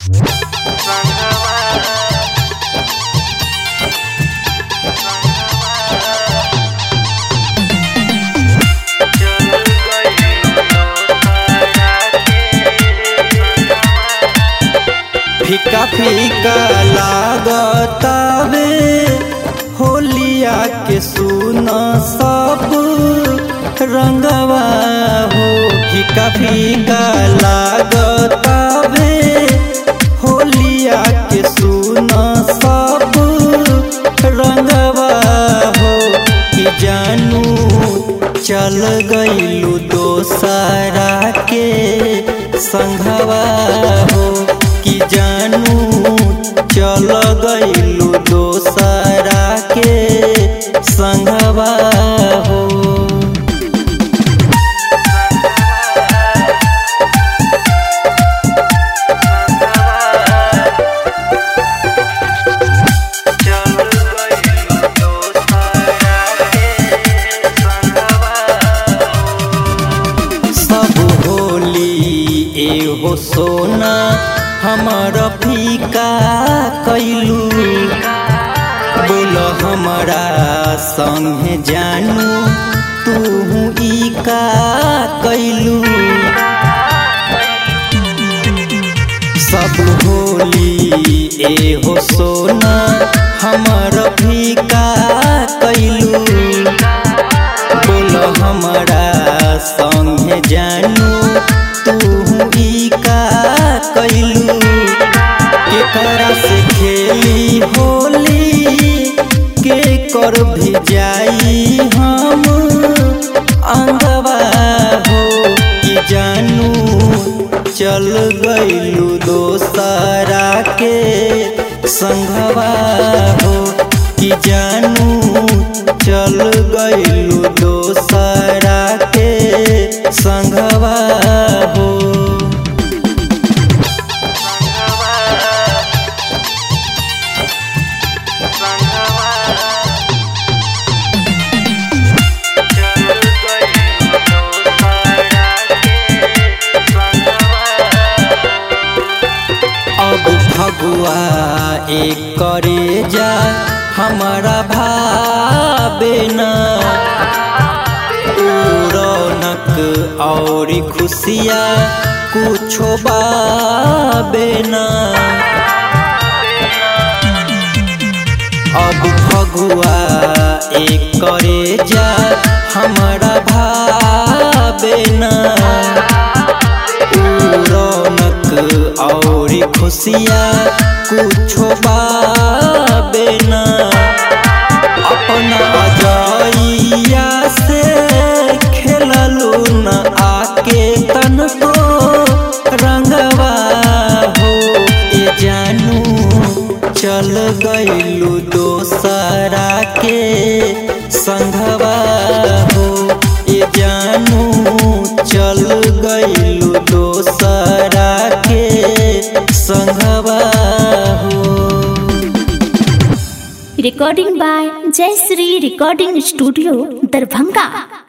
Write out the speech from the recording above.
फीका फीका लागतावे होलिया के सुन सब रंगवा हो। फीका फीका लागतावे होलिया के सुन सब रंगवा हो। कि जानू चल गइलू दोसरा के संघवा हो। कि जानू चल गइलू दोसरा के संगवा हो। सब होली एहो सोना हमार फीका कैलू। बोल हमारा संगे जानू तू ई का कैलू। सब होली एहो सोना हमार फीका कैलू। बोल हमारा संगे जानू तू ई का कैलू। केकरा से खेली होली के कर भी जाई हम अंगवा हो। कि जानू चल गइलू दोसरा के संगवा हो। कि जानू चल गइलू दोसरा के संगवा हो। अब फगुआ एक करे जा हमारा भावे ना। रौनक और खुशिया कुछो बाबे ना। अब फगुआ एक करे जा हमारा भावे ना। रौनक और खुशिया कुछो बाबे ना। अपना जाइया से खेललू न आके तनको रंगवा हो। ये जानू चल गइलू दोसरा के संगवा हो। ये जानू चल गइलू दोसरा के संगवा हो। Recording by Jayashree Recording Studio, Darbhanga।